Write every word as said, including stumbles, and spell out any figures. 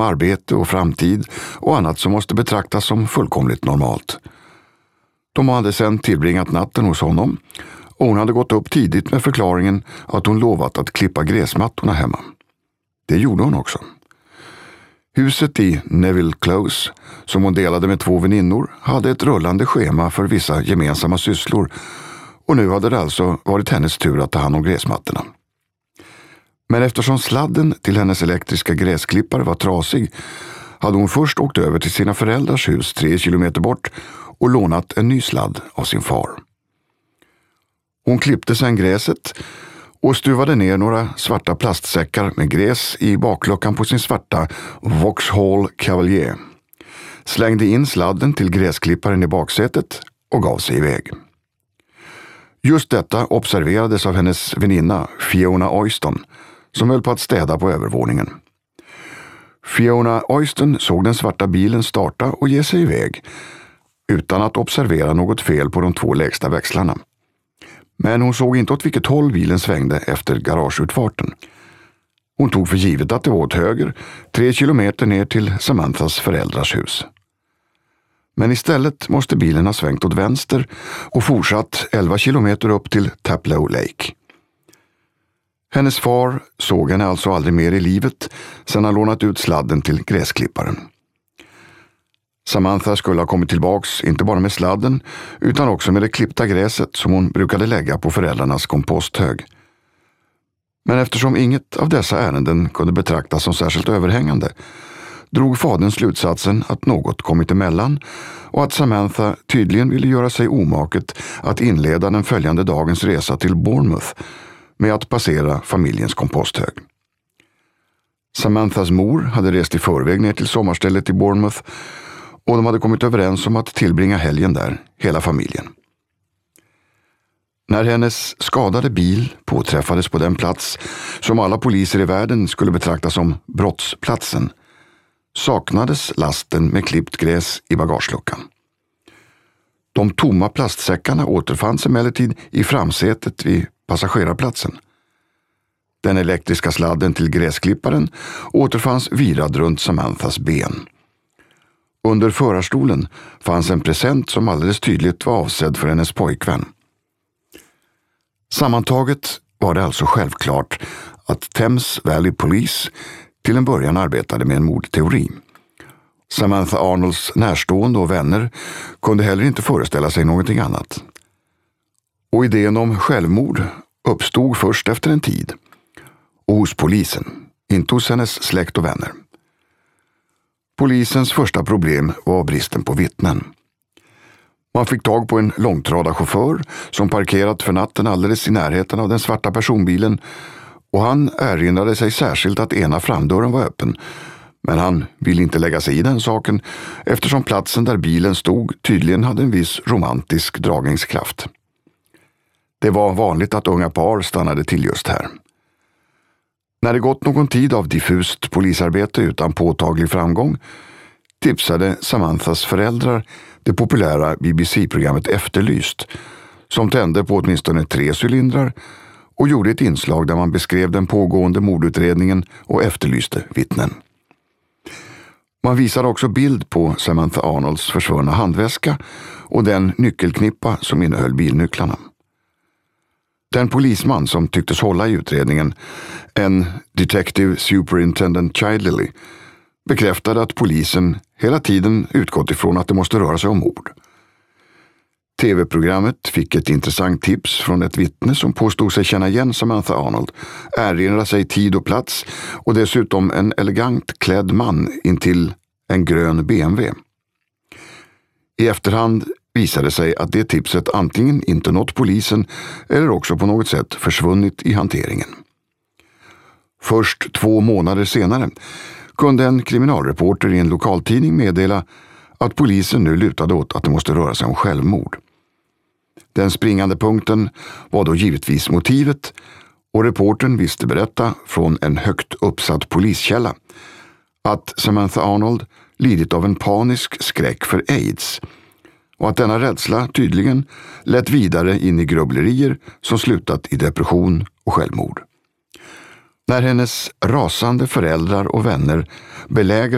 arbete och framtid och annat som måste betraktas som fullkomligt normalt. De hade sedan tillbringat natten hos honom och hon hade gått upp tidigt med förklaringen att hon lovat att klippa gräsmattorna hemma. Det gjorde hon också. Huset i Neville Close, som hon delade med två väninnor, hade ett rullande schema för vissa gemensamma sysslor och nu hade det alltså varit hennes tur att ta hand om gräsmattorna. Men eftersom sladden till hennes elektriska gräsklippare var trasig hade hon först åkt över till sina föräldrars hus tre kilometer bort och lånat en ny sladd av sin far. Hon klippte sedan gräset och stuvade ner några svarta plastsäckar med gräs i bakluckan på sin svarta Vauxhall Cavalier, slängde in sladden till gräsklipparen i baksätet och gav sig iväg. Just detta observerades av hennes väninna Fiona Oyston, som höll på att städa på övervåningen. Fiona Oyston såg den svarta bilen starta och ge sig iväg, utan att observera något fel på de två lägsta växlarna. Men hon såg inte åt vilket håll bilen svängde efter garageutfarten. Hon tog för givet att det var åt höger, tre kilometer ner till Samanthas föräldrars hus. Men istället måste bilen ha svängt åt vänster och fortsatt elva kilometer upp till Taplow Lake. Hennes far såg henne alltså aldrig mer i livet sedan han lånat ut sladden till gräsklipparen. Samantha skulle ha kommit tillbaks inte bara med sladden utan också med det klippta gräset som hon brukade lägga på föräldrarnas komposthög. Men eftersom inget av dessa ärenden kunde betraktas som särskilt överhängande drog fadern slutsatsen att något kommit emellan och att Samantha tydligen ville göra sig omaket att inleda den följande dagens resa till Bournemouth med att passera familjens komposthög. Samanthas mor hade rest i förväg ner till sommarstället i Bournemouth och de hade kommit överens om att tillbringa helgen där, hela familjen. När hennes skadade bil påträffades på den plats som alla poliser i världen skulle betrakta som brottsplatsen saknades lasten med klippt gräs i bagageluckan. De tomma plastsäckarna återfanns emellertid i framsätet vid passagerarplatsen. Den elektriska sladden till gräsklipparen återfanns virad runt Samanthas ben. Under förarstolen fanns en present som alldeles tydligt var avsedd för hennes pojkvän. Sammantaget var det alltså självklart att Thames Valley Police till en början arbetade med en mordteori. Samantha Arnolds närstående och vänner kunde heller inte föreställa sig någonting annat. Och idén om självmord uppstod först efter en tid. Och hos polisen, inte hos hennes släkt och vänner. Polisens första problem var bristen på vittnen. Man fick tag på en långtradarchaufför som parkerat för natten alldeles i närheten av den svarta personbilen och han erinrade sig särskilt att ena framdörren var öppen, men han ville inte lägga sig i den saken eftersom platsen där bilen stod tydligen hade en viss romantisk dragningskraft. Det var vanligt att unga par stannade till just här. När det gått någon tid av diffust polisarbete utan påtaglig framgång tipsade Samanthas föräldrar det populära B B C-programmet Efterlyst, som tände på åtminstone tre cylindrar och gjorde ett inslag där man beskrev den pågående mordutredningen och efterlyste vittnen. Man visade också bild på Samantha Arnolds försvunna handväska och den nyckelknippa som innehöll bilnycklarna. Den polisman som tycktes hålla i utredningen, en Detective Superintendent Childerley, bekräftade att polisen hela tiden utgått ifrån att det måste röra sig om mord. T V-programmet fick ett intressant tips från ett vittne som påstod sig känna igen Samantha Arnold, erinra sig tid och plats och dessutom en elegant klädd man intill en grön B M W. I efterhand visade sig att det tipset antingen inte nått polisen eller också på något sätt försvunnit i hanteringen. Först två månader senare kunde en kriminalreporter i en lokaltidning meddela att polisen nu lutade åt att det måste röra sig om självmord. Den springande punkten var då givetvis motivet och reportern visste berätta från en högt uppsatt poliskälla att Samantha Arnold lidit av en panisk skräck för AIDS och att denna rädsla tydligen lett vidare in i grubblerier som slutat i depression och självmord. När hennes rasande föräldrar och vänner belägrade